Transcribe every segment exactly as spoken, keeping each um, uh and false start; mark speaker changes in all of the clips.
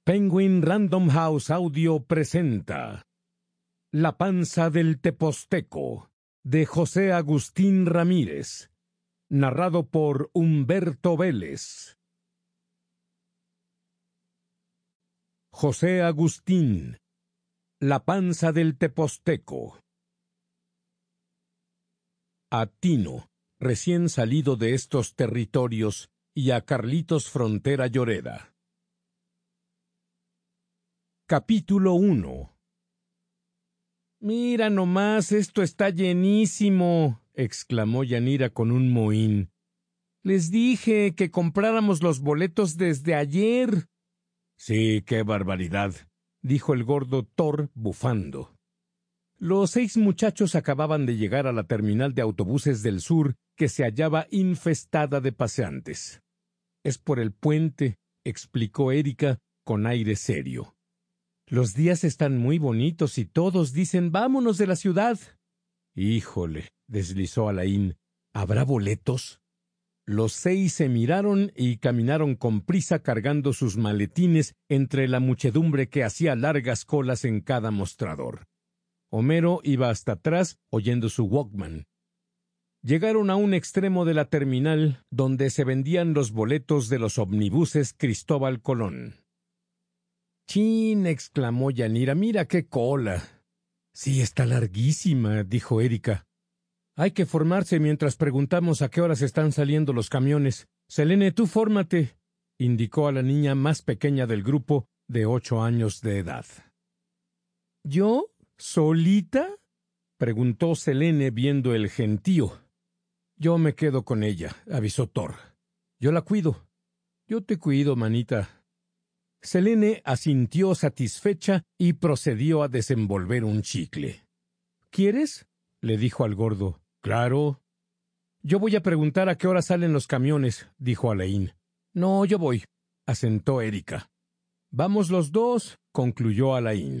Speaker 1: Penguin Random House Audio presenta La panza del Teposteco, de José Agustín Ramírez, narrado por Humberto Vélez. José Agustín, La panza del Teposteco. A Tino, recién salido de estos territorios, y a Carlitos Frontera Lloreda. Capítulo uno. «Mira nomás, esto está llenísimo», exclamó Yanira con un mohín. «Les dije que compráramos los boletos desde ayer». «Sí, qué barbaridad», dijo el gordo Thor bufando. Los seis muchachos acababan de llegar a la terminal de autobuses del sur, que se hallaba infestada de paseantes. «Es por el puente», explicó Erika con aire serio. «Los días están muy bonitos y todos dicen vámonos de la ciudad». «Híjole», deslizó Alain, «¿habrá boletos?» Los seis se miraron y caminaron con prisa cargando sus maletines entre la muchedumbre que hacía largas colas en cada mostrador. Homero iba hasta atrás oyendo su Walkman. Llegaron a un extremo de la terminal donde se vendían los boletos de los omnibuses Cristóbal Colón. «¡Chin!», exclamó Yanira, «mira qué cola». «Sí, está larguísima», dijo Erika. «Hay que formarse mientras preguntamos a qué horas están saliendo los camiones. Selene, tú fórmate», indicó a la niña más pequeña del grupo, de ocho años de edad. «¿Yo? ¿Solita?», preguntó Selene viendo el gentío. «Yo me quedo con ella», avisó Thor. «Yo la cuido». «Yo te cuido, manita». Selene asintió satisfecha y procedió a desenvolver un chicle. «¿Quieres?», le dijo al gordo. «Claro». «Yo voy a preguntar a qué hora salen los camiones», dijo Alain. «No, yo voy», asentó Erika. «Vamos los dos», concluyó Alain.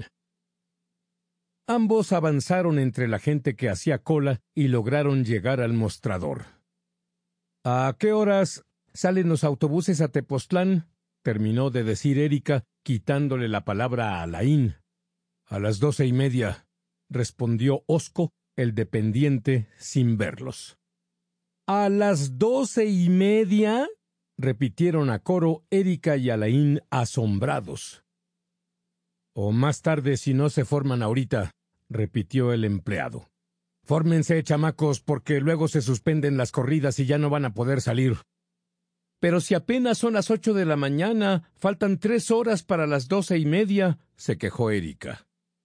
Speaker 1: Ambos avanzaron entre la gente que hacía cola y lograron llegar al mostrador. «¿A qué horas salen los autobuses a Tepoztlán?», terminó de decir Erika, quitándole la palabra a Alain. «A las doce y media», respondió Osco, el dependiente, sin verlos. «¿A las doce y media?», repitieron a coro Erika y Alain asombrados. «O más tarde si no se forman ahorita», repitió el empleado. «Fórmense, chamacos, porque luego se suspenden las corridas y ya no van a poder salir». «Pero si apenas son las ocho de la mañana, faltan tres horas para las doce y media», se quejó Erika.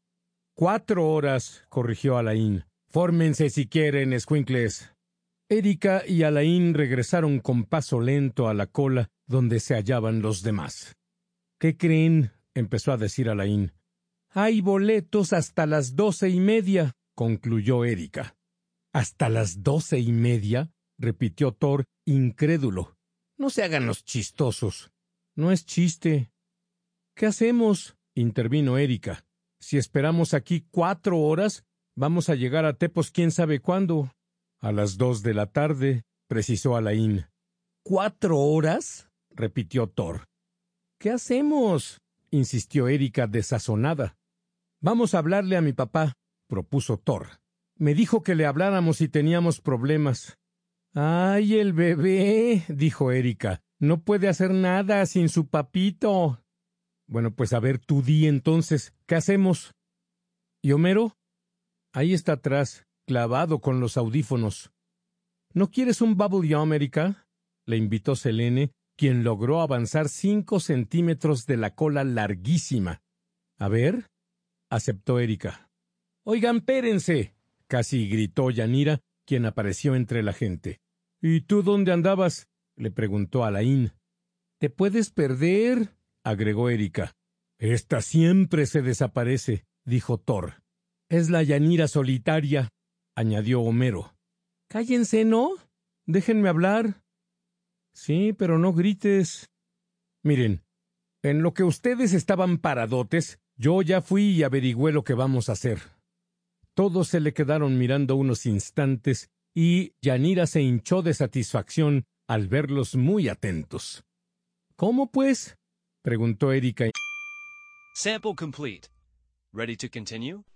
Speaker 1: «Cuatro horas», corrigió Alain. «Fórmense si quieren, escuincles». Erika y Alain regresaron con paso lento a la cola donde se hallaban los demás. «¿Qué creen?», empezó a decir Alain. «Hay boletos hasta las doce y media», concluyó Erika. «¿Hasta las doce y media?», repitió Thor, incrédulo. «No se hagan los chistosos». «No es chiste». «¿Qué hacemos?», intervino Erika. «Si esperamos aquí cuatro horas, vamos a llegar a Tepos quién sabe cuándo». «A las dos de la tarde», precisó Alain. «¿Cuatro horas?», repitió Thor. «¿Qué hacemos?», insistió Erika desazonada. «Vamos a hablarle a mi papá», propuso Thor. «Me dijo que le habláramos si teníamos problemas». «¡Ay, el bebé!», dijo Erika. «No puede hacer nada sin su papito». «Bueno, pues a ver, tú di entonces, ¿qué hacemos?» «¿Y Homero?» «Ahí está atrás, clavado con los audífonos». «¿No quieres un bubble gum, Erika?», le invitó Selene, quien logró avanzar cinco centímetros de la cola larguísima. «A ver», aceptó Erika. «Oigan, pérense», casi gritó Yanira, quien apareció entre la gente. «¿Y tú dónde andabas?», le preguntó Alain. «Te puedes perder», agregó Erika. «Esta siempre se desaparece», dijo Thor. «Es la Yanira solitaria», añadió Homero. «Cállense, ¿no? Déjenme hablar». «Sí, pero no grites». «Miren, en lo que ustedes estaban paradotes, yo ya fui y averigüé lo que vamos a hacer». Todos se le quedaron mirando unos instantes y Yanira se hinchó de satisfacción al verlos muy atentos. «¿Cómo pues?», preguntó Erika.
Speaker 2: Sample complete. Ready to continue?